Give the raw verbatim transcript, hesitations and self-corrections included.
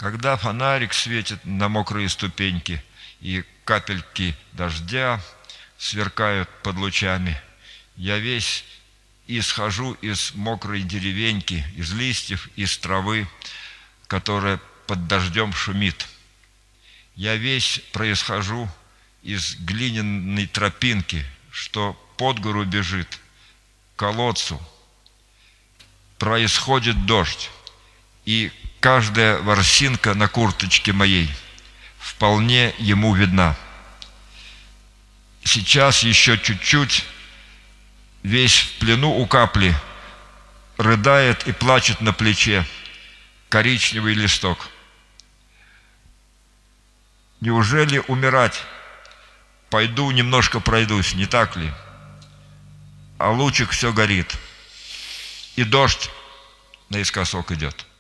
Когда фонарик светит на мокрые ступеньки, и капельки дождя сверкают под лучами, я весь исхожу из мокрой деревеньки, из листьев, из травы, которая под дождем шумит. Я весь происхожу из глиняной тропинки, что под гору бежит, к колодцу. Происходит дождь, и каждая ворсинка на курточке моей вполне ему видна. Сейчас еще чуть-чуть, весь в плену у капли, рыдает и плачет на плече коричневый листок. Неужели умирать? Пойду немножко пройдусь, не так ли? А лучик все горит, и дождь наискосок идет.